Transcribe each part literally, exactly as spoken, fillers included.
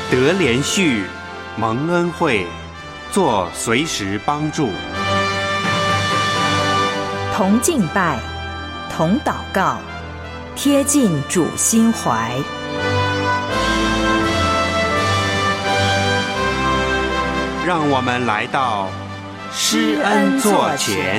得连续，蒙恩惠，做随时帮助。 同敬拜，同祷告，贴近主心怀。 让我们来到施恩座前。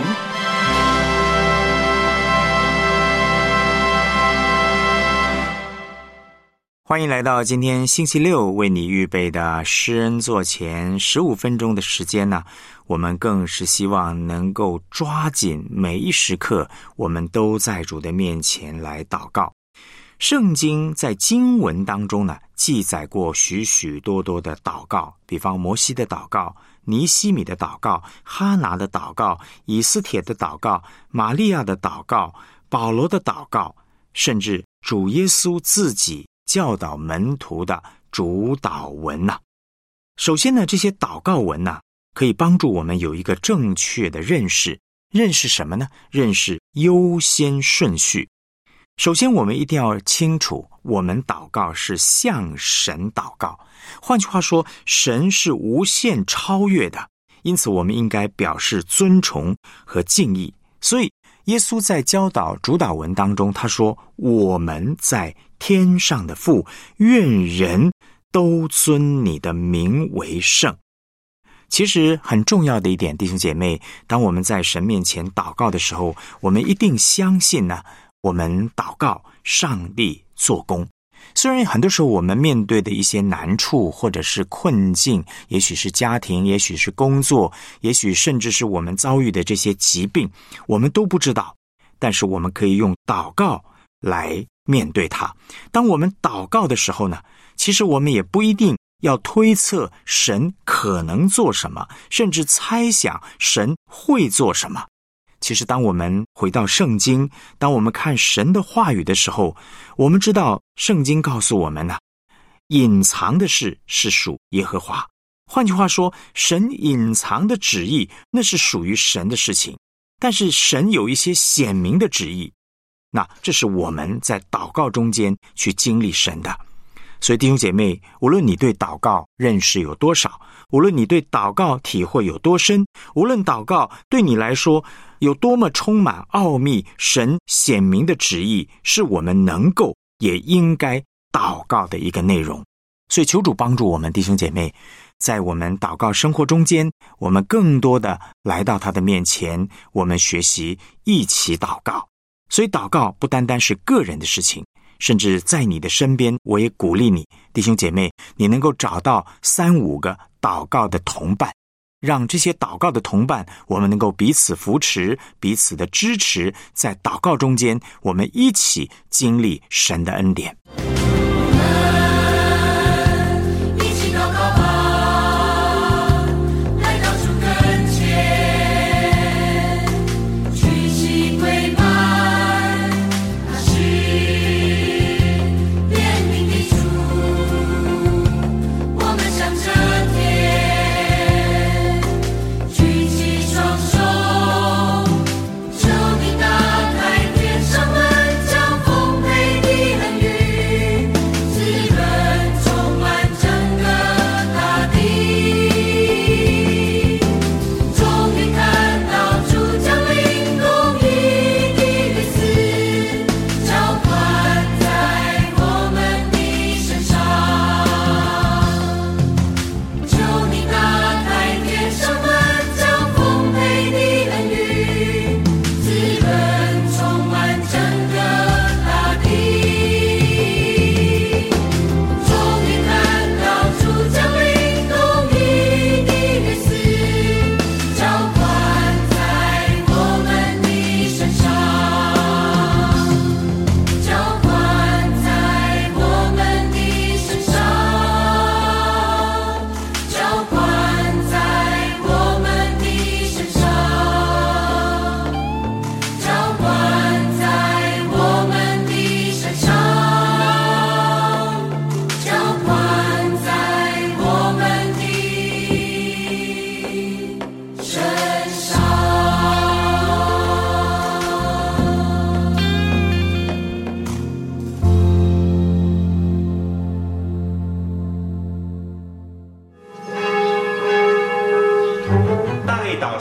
欢迎来到今天星期六为你预备的施恩座前十五分钟的时间呢，我们更是希望能够抓紧每一时刻，我们都在主的面前来祷告。圣经在经文当中呢，记载过许许多多的祷告，比方摩西的祷告、尼西米的祷告、哈拿的祷告、以斯帖的祷告、玛利亚的祷告、保罗的祷告，甚至主耶稣自己教导门徒的主祷文啊。首先呢，这些祷告文啊，可以帮助我们有一个正确的认识。认识什么呢？认识优先顺序。首先我们一定要清楚，我们祷告是向神祷告，换句话说，神是无限超越的，因此我们应该表示尊崇和敬意。所以耶稣在教导主祷文当中，他说，我们在天上的父，愿人都尊你的名为圣。其实很重要的一点，弟兄姐妹，当我们在神面前祷告的时候，我们一定相信呢，我们祷告上帝做工。虽然很多时候我们面对的一些难处或者是困境，也许是家庭，也许是工作，也许甚至是我们遭遇的这些疾病，我们都不知道，但是我们可以用祷告来面对它。当我们祷告的时候呢，其实我们也不一定要推测神可能做什么，甚至猜想神会做什么。其实当我们回到圣经，当我们看神的话语的时候，我们知道圣经告诉我们呢、啊，隐藏的事是属耶和华。换句话说，神隐藏的旨意那是属于神的事情，但是神有一些显明的旨意，那这是我们在祷告中间去经历神的。所以弟兄姐妹，无论你对祷告认识有多少，无论你对祷告体会有多深，无论祷告对你来说有多么充满奥秘，神显明的旨意是我们能够也应该祷告的一个内容。所以求主帮助我们弟兄姐妹，在我们祷告生活中间，我们更多的来到他的面前，我们学习一起祷告。所以祷告不单单是个人的事情，甚至在你的身边，我也鼓励你弟兄姐妹，你能够找到三五个祷告的同伴，让这些祷告的同伴，我们能够彼此扶持，彼此的支持，在祷告中间，我们一起经历神的恩典。 求你打开天上门，将丰沛的恩雨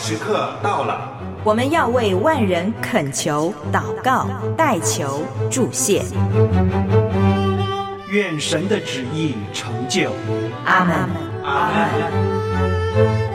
时刻到了， 我们要为万人恳求、祷告、代求、祝谢。 愿神的旨意成就。 阿们。 阿们。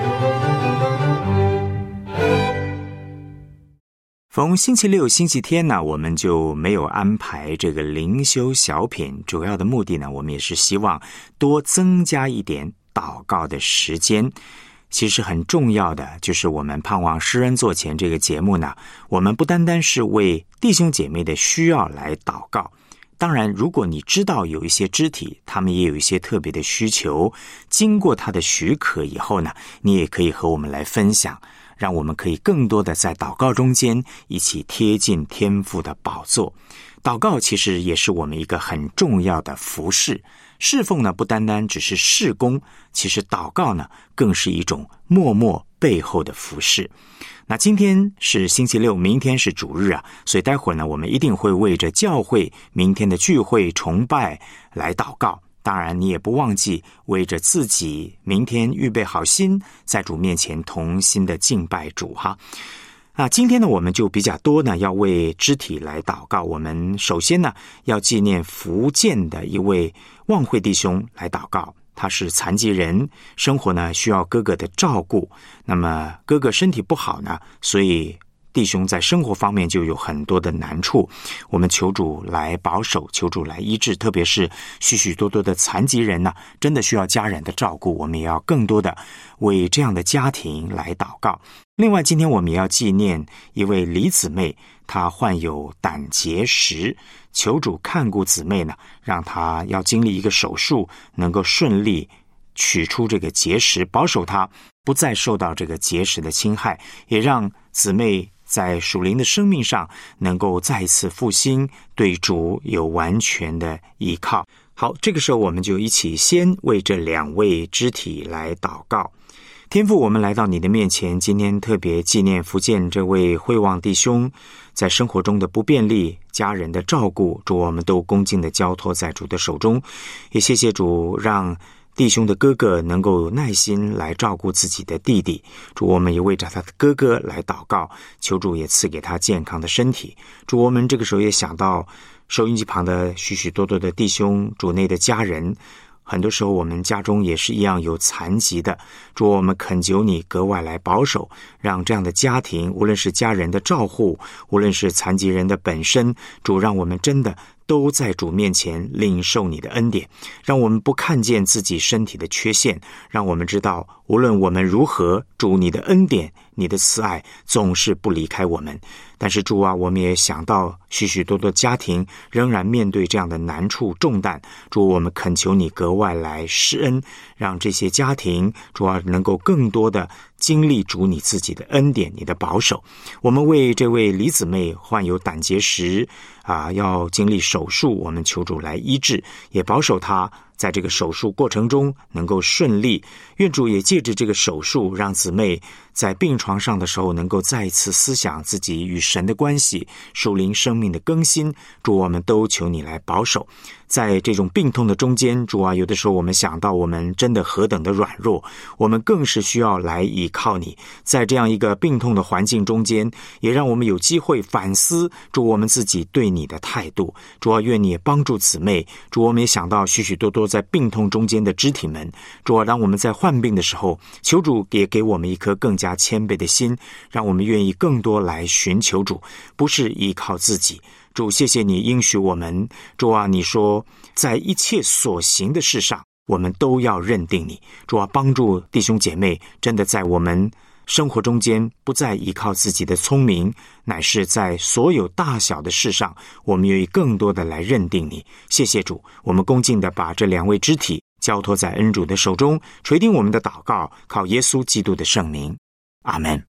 逢星期六、星期天呢，我们就没有安排这个灵修小品。主要的目的呢，我们也是希望多增加一点祷告的时间。其实很重要的就是我们盼望施恩座前这个节目呢，我们不单单是为弟兄姐妹的需要来祷告。当然，如果你知道有一些肢体，他们也有一些特别的需求，经过他的许可以后呢，你也可以和我们来分享，让我们可以更多的在祷告中间一起贴近天父的宝座。祷告其实也是我们一个很重要的服事。侍奉呢，不单单只是事工，其实祷告呢，更是一种默默背后的服事。那今天是星期六，明天是主日啊，所以待会儿呢，我们一定会为着教会明天的聚会崇拜来祷告。当然，你也不忘记为着自己明天预备好心，在主面前同心的敬拜主哈。那今天呢，我们就比较多呢，要为肢体来祷告。我们首先呢，要纪念福建的一位望会弟兄来祷告。他是残疾人，生活呢需要哥哥的照顾。那么哥哥身体不好呢，所以弟兄在生活方面就有很多的难处。我们求主来保守，求主来医治，特别是许许多多的残疾人呢，真的需要家人的照顾。我们也要更多的为这样的家庭来祷告。另外，今天我们也要纪念一位李姊妹，她患有胆结石，求主看顾姊妹呢，让她要经历一个手术，能够顺利取出这个结石，保守她不再受到这个结石的侵害，也让姊妹在属灵的生命上能够再一次复兴，对主有完全的依靠。好，这个时候我们就一起先为这两位肢体来祷告。天父，我们来到你的面前，今天特别纪念福建这位慧望弟兄在生活中的不便利，家人的照顾，主我们都恭敬的交托在主的手中。也谢谢主，让弟兄的哥哥能够耐心来照顾自己的弟弟。主，我们也为着他的哥哥来祷告，求主也赐给他健康的身体。主，我们这个时候也想到收音机旁的许许多多的弟兄，主内的家人，很多时候我们家中也是一样有残疾的。主，我们恳求你格外来保守，让这样的家庭，无论是家人的照护，无论是残疾人的本身，主让我们真的都在主面前领受你的恩典，让我们不看见自己身体的缺陷，让我们知道无论我们如何，主你的恩典，你的慈爱总是不离开我们。但是主啊，我们也想到许许多多家庭仍然面对这样的难处重担，主，我们恳求你格外来施恩，让这些家庭主啊能够更多的经历主你自己的恩典，你的保守。我们为这位李姊妹患有胆结石啊，要经历手术，我们求主来医治，也保守她在这个手术过程中能够顺利。愿主也借着这个手术，让姊妹在病床上的时候能够再一次思想自己与神的关系，属灵生命的更新。主，我们都求你来保守。在这种病痛的中间，主啊，有的时候我们想到我们真的何等的软弱，我们更是需要来依靠你。在这样一个病痛的环境中间，也让我们有机会反思主我们自己对你的态度。主啊，愿你也帮助姊妹。主，我们也想到许许多多在病痛中间的肢体们。主啊，让我们在患病的时候，求主也给我们一颗更加谦卑的心，让我们愿意更多来寻求主，不是依靠自己。主，谢谢你应许我们。主啊，你说在一切所行的事上，我们都要认定你。主啊，帮助弟兄姐妹真的在我们生活中间不再依靠自己的聪明，乃是在所有大小的事上，我们愿意更多的来认定你。谢谢主，我们恭敬的把这两位肢体交托在恩主的手中，垂听我们的祷告，靠耶稣基督的圣名，阿们。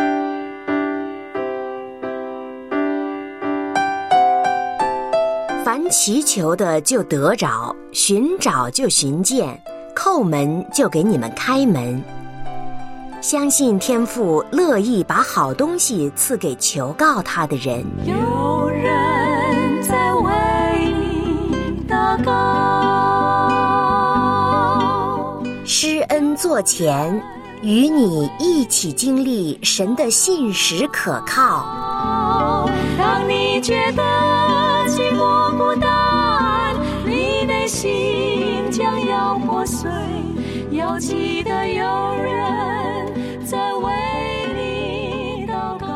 凡祈求的就得着，寻找就寻见，叩门就给你们开门。相信天父乐意把好东西赐给求告他的人。 有人在为你祷告， 施恩座前与你一起经历神的信实可靠。 当你觉得寂寞孤单，你内心将要破碎，要记得有人在为你祷告。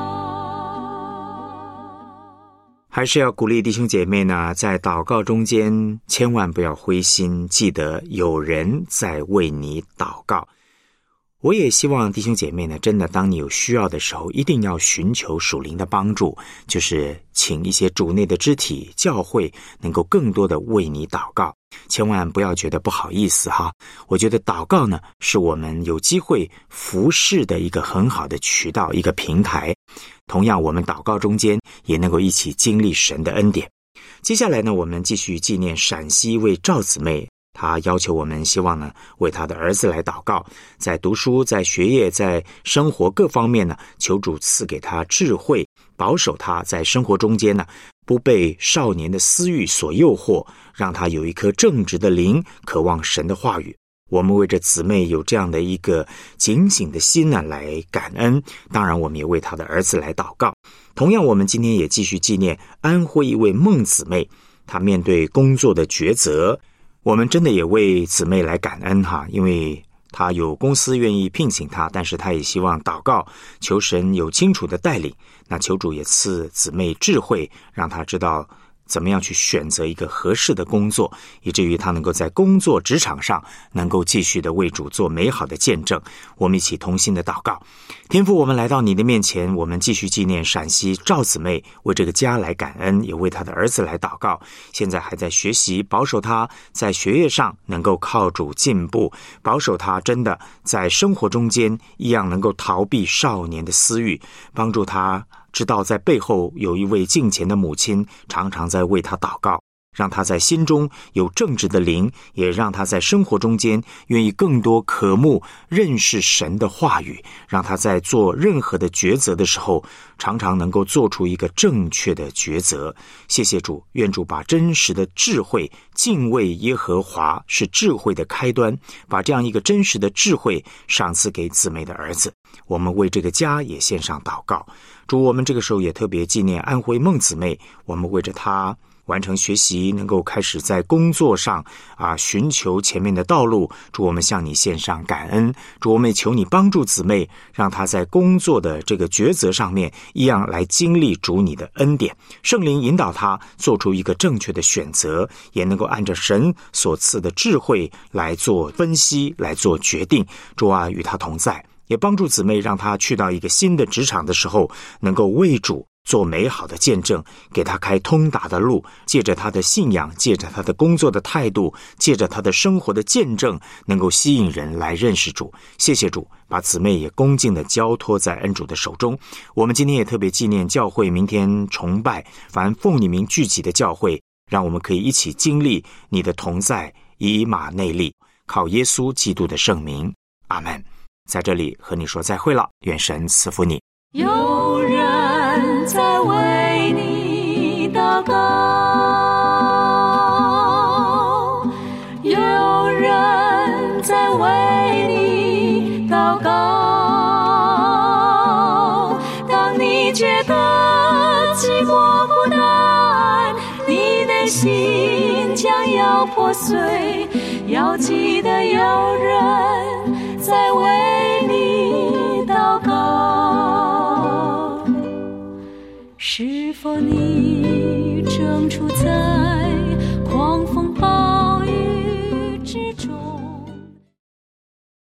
还是要鼓励弟兄姐妹呢，在祷告中间千万不要灰心，记得有人在为你祷告。我也希望弟兄姐妹呢，真的当你有需要的时候，一定要寻求属灵的帮助，就是请一些主内的肢体教会能够更多的为你祷告。千万不要觉得不好意思哈，我觉得祷告呢，是我们有机会服侍的一个很好的渠道，一个平台。同样，我们祷告中间也能够一起经历神的恩典。接下来呢，我们继续纪念陕西一位赵姊妹，他要求我们希望呢，为他的儿子来祷告，在读书、在学业、在生活各方面呢，求主赐给他智慧，保守他在生活中间呢，不被少年的私欲所诱惑，让他有一颗正直的灵，渴望神的话语。我们为这姊妹有这样的一个警醒的心呢，来感恩。当然，我们也为他的儿子来祷告。同样，我们今天也继续纪念安徽一位孟姊妹，她面对工作的抉择，我们真的也为姊妹来感恩哈，因为她有公司愿意聘请她，但是她也希望祷告，求神有清楚的带领。那求主也赐姊妹智慧，让她知道怎么样去选择一个合适的工作，以至于她能够在工作职场上能够继续的为主做美好的见证。我们一起同心的祷告。天父，我们来到你的面前，我们继续纪念陕西赵姊妹，为这个家来感恩，也为她的儿子来祷告。现在还在学习，保守他在学业上能够靠主进步，保守他真的在生活中间一样能够逃避少年的私欲，帮助他知道在背后有一位敬虔的母亲常常在为他祷告，让他在心中有正直的灵，也让他在生活中间愿意更多渴慕认识神的话语，让他在做任何的抉择的时候常常能够做出一个正确的抉择。谢谢主，愿主把真实的智慧，敬畏耶和华是智慧的开端，把这样一个真实的智慧赏赐给姊妹的儿子。我们为这个家也献上祷告。主，我们这个时候也特别纪念安徽孟姊妹，我们为着她完成学习，能够开始在工作上啊寻求前面的道路。主，我们向你献上感恩。主，我们也求你帮助姊妹，让她在工作的这个抉择上面一样来经历主你的恩典，圣灵引导她做出一个正确的选择，也能够按照神所赐的智慧来做分析，来做决定。主啊，与她同在，也帮助姊妹，让她去到一个新的职场的时候，能够为主做美好的见证，给他开通达的路，借着他的信仰，借着他的工作的态度，借着他的生活的见证，能够吸引人来认识主。谢谢主，把姊妹也恭敬的交托在恩主的手中。我们今天也特别纪念教会明天崇拜，凡奉你名聚集的教会，让我们可以一起经历你的同在，以马内利，靠耶稣基督的圣名，阿们。在这里和你说再会了，愿神赐福你。 有人在为你祷告，有人在为你祷告。当你觉得寂寞孤单，你内心将要破碎，要记得有人在为你祷告。是否你正处在